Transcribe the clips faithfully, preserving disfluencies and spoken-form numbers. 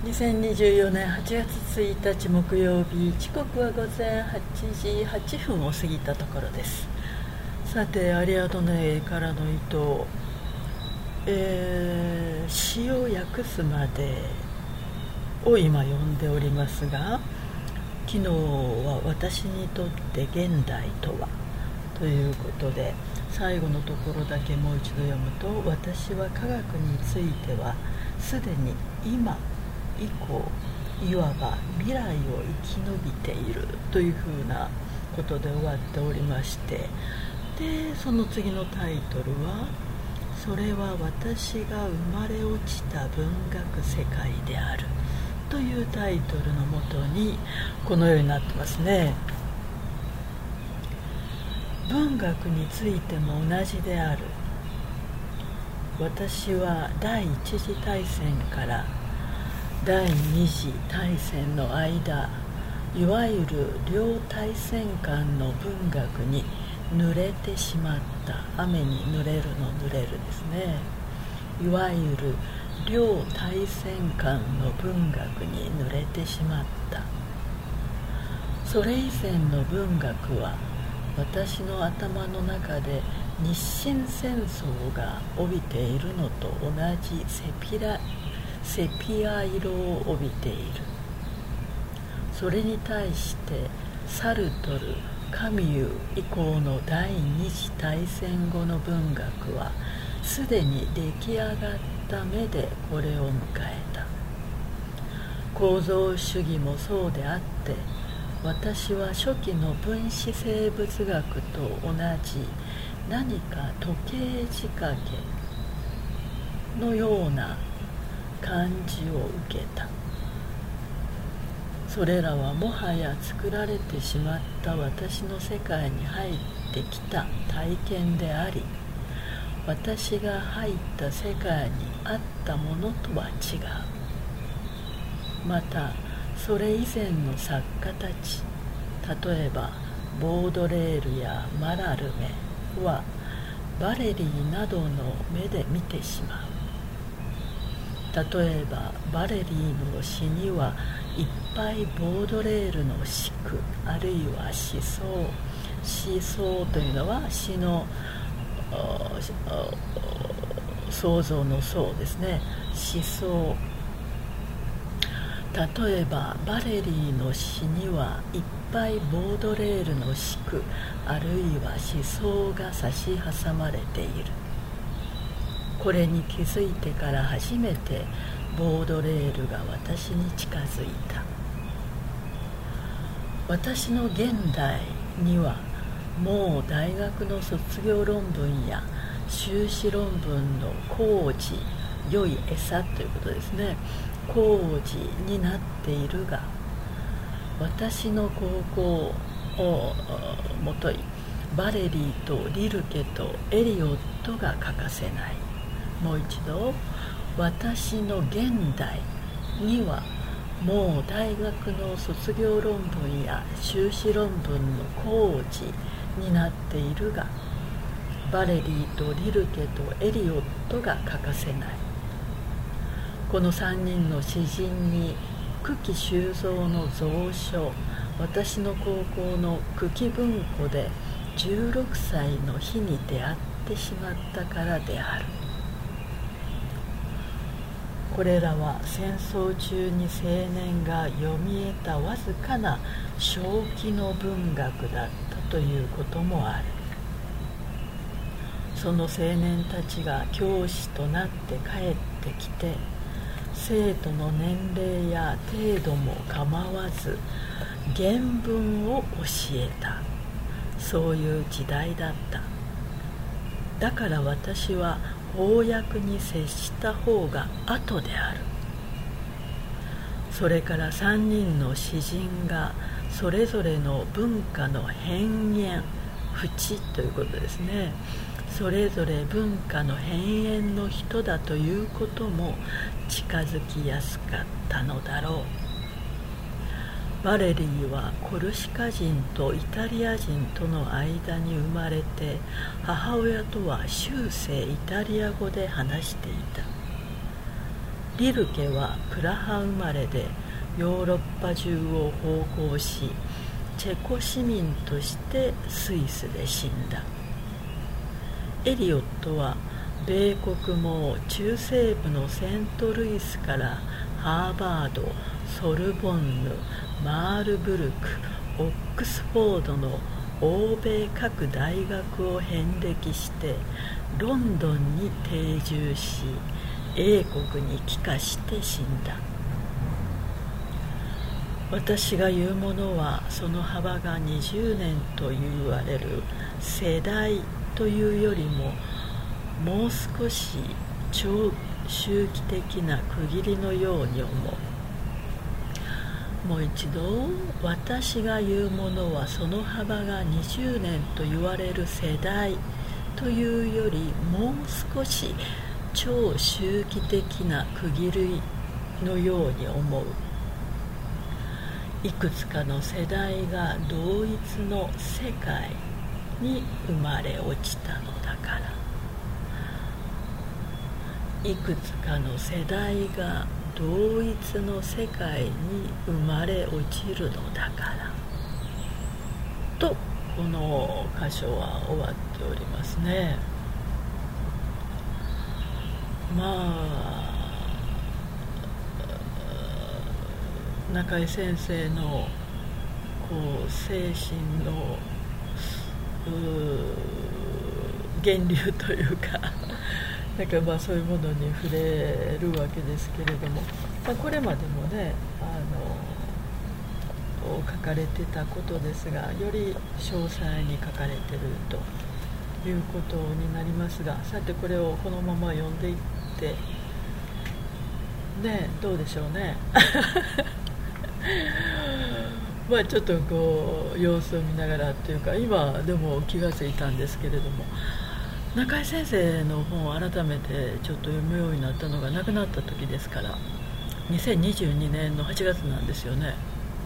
にせんにじゅうよねんはちがつついたち木曜日、時刻は午前はちじはっぷんを過ぎたところです。さて、アリアドネからの糸、えー、詩を訳すまでを今読んでおりますが、昨日は私にとって現代とはということで、最後のところだけもう一度読むと、私は科学についてはすでに今以降いわば未来を生き延びているというふうなことで終わっておりまして、でその次のタイトルは、それは私が生まれ落ちた文学世界であるというタイトルのもとにこのようになってますね。文学についても同じである。私は第一次大戦から第二次大戦の間、いわゆる両大戦間の文学に濡れてしまった。雨に濡れるの濡れるですね。いわゆる両大戦間の文学に濡れてしまった。それ以前の文学は私の頭の中で日清戦争が帯びているのと同じセピラセピア色を帯びている。それに対してサルトル、カミュー以降の第二次大戦後の文学はすでに出来上がった目でこれを迎えた。構造主義もそうであって、私は初期の分子生物学と同じ何か時計仕掛けのような感じを受けた。それらはもはや作られてしまった私の世界に入ってきた体験であり、私が入った世界にあったものとは違う。またそれ以前の作家たち、例えばボードレールやマラルメはバレリーなどの目で見てしまう。例えばバレリーの詩にはいっぱいボードレールの詩句、あるいは思想、思想というのは詩の創造の創ですね。思想。例えばバレリーの詩にはいっぱいボードレールの詩句、あるいは思想が差し挟まれている。これに気づいてから初めてボードレールが私に近づいた。私の現代にはもう大学の卒業論文や修士論文の講義、良い餌ということですね、講義になっているが、私の高校をもといバレリーとリルケとエリオットが欠かせない。もう一度、私の現代にはもう大学の卒業論文や修士論文の講義になっているが、バレリーとリルケとエリオットが欠かせない。このさんにんの詩人に久喜修造の蔵書、私の高校の久喜文庫でじゅうろくさいの日に出会ってしまったからである。これらは戦争中に青年が読み得たわずかな正気の文学だったということもある。その青年たちが教師となって帰ってきて、生徒の年齢や程度も構わず原文を教えた。そういう時代だった。だから私は翻訳に接した方が後である。それからさんにんの詩人がそれぞれの文化の変幻、淵ということですね。それぞれ文化の変幻の人だということも近づきやすかったのだろう。バレリーはコルシカ人とイタリア人との間に生まれて、母親とは終生イタリア語で話していた。 リルケはプラハ生まれでヨーロッパ中を奉公し、チェコ市民としてスイスで死んだ。エリオットは米国も中西部のセントルイスからハーバード、ソルボンヌ、マールブルク、オックスフォードの欧米各大学を遍歴してロンドンに定住し、英国に帰化して死んだ。私が言うものはその幅がにじゅうねんと言われる世代というよりももう少し超周期的な区切りのように思う。もう一度、私が言うものはその幅がにじゅうねんと言われる世代というよりもう少し超周期的な区切りのように思う。いくつかの世代が同一の世界に生まれ落ちたのだから。いくつかの世代が同一の世界に生まれ落ちるのだからと、この箇所は終わっておりますね。まあ中井先生のこう精神の源流というかなんかまあそういうものに触れるわけですけれども、まあ、これまでもねあの書かれてたことですが、より詳細に書かれてるということになりますが、さてこれをこのまま読んでいってね、どうでしょうねまあちょっとこう様子を見ながらというか、今でも気がついたんですけれども、中井先生の本を改めてちょっと読むようになったのが亡くなった時ですから、にせんにじゅうにねんのはちがつなんですよね。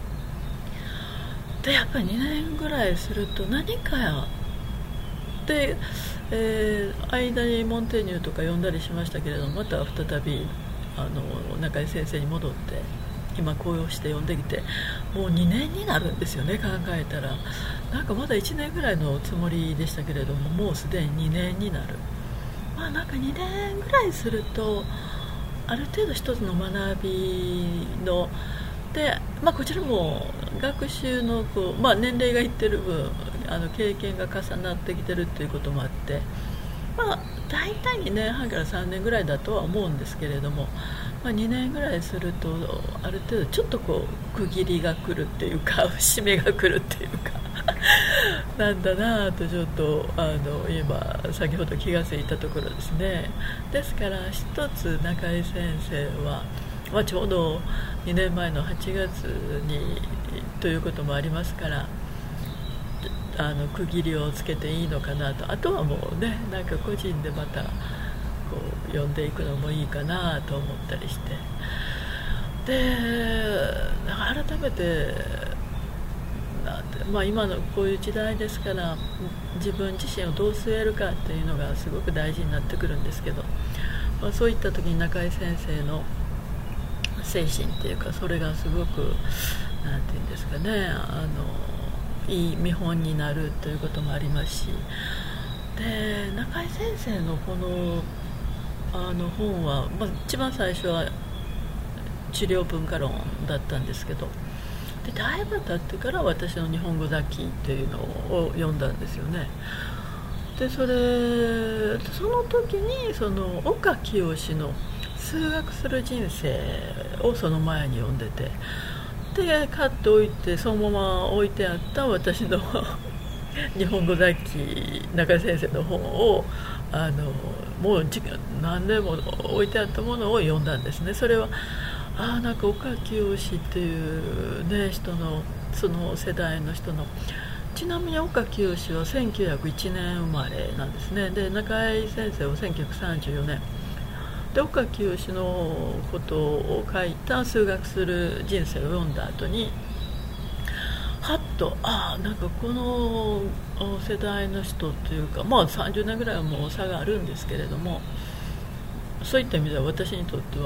でやっぱりにねんぐらいすると何かやで、えー、間にモンテーニュとか読んだりしましたけれども、また再びあの中井先生に戻って今こうして読んできて、もうにねんになるんですよね。考えたらなんかまだいちねんぐらいのつもりでしたけれども、もうすでににねんになる。まあなんかにねんぐらいするとある程度一つの学びので、まあ、こちらも学習のこう、まあ、年齢がいってる分あの経験が重なってきてるということもあって、まあ、大体にねんはんからさんねんぐらいだとは思うんですけれども、まあ、にねんぐらいするとある程度ちょっとこう区切りが来るっていうか節目が来るっていうかなんだなとちょっとあの今先ほど気がついたところですね。ですから一つ中井先生は、まあ、ちょうどにねんまえのはちがつにということもありますから、あの区切りをつけていいのかなと。あとはもうね、なんか個人でまたこう読んでいくのもいいかなと思ったりして、で改めてなんて、まあ、今のこういう時代ですから自分自身をどう据えるかっていうのがすごく大事になってくるんですけど、まあ、そういった時に中井先生の精神っていうか、それがすごくなんていうんですかね、あのいい見本になるということもありますし、で中井先生のこのあの本は、まあ、一番最初は治療文化論だったんですけど、でだいぶ経ってから私の日本語雑記というのを読んだんですよね。でそれその時にその岡清の数学する人生をその前に読んでて、で買っておいてそのまま置いてあった私の日本語雑記中井先生の本をあのもう何年も置いてあったものを読んだんですね。それはあなんか岡清っていう、ね、人のその世代の人の、ちなみに岡清はせんきゅうひゃくいちねん生まれなんですね。で中井先生はせんきゅうひゃくさんじゅうよねんで、岡清のことを書いた数学する人生を読んだ後にはっとあなんかこの世代の人というか、まあさんじゅうねんぐらいはもう差があるんですけれども、そういった意味では私にとってはあ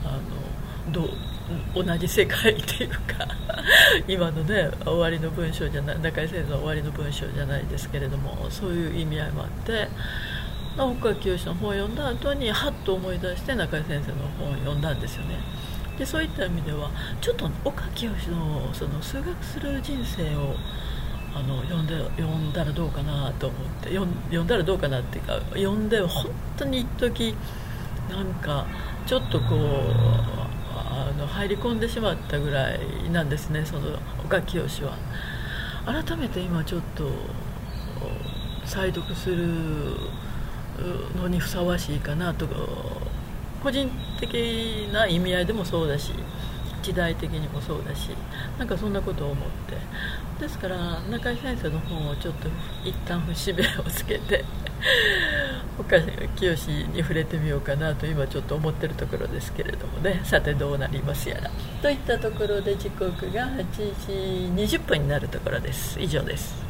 あのどう同じ世界っていうか今のね終わりの文章じゃない、中井先生の終わりの文章じゃないですけれども、そういう意味合いもあって、岡清の本を読んだ後にハッと思い出して中井先生の本を読んだんですよね。でそういった意味ではちょっと岡清のその数学する人生をあの読んで読んだらどうかなと思って読ん、読んだらどうかなっていうか、読んで本当に一時なんかちょっとこうあの入り込んでしまったぐらいなんですね、その岡清は。改めて今ちょっと再読するのにふさわしいかなと、個人的な意味合いでもそうだし時代的にもそうだし、なんかそんなことを思って、ですから中井先生の本をちょっと一旦節目をつけて岡清に触れてみようかなと今ちょっと思ってるところですけれどもね、さてどうなりますやらといったところで、時刻がはちじにじゅっぷんになるところです。以上です。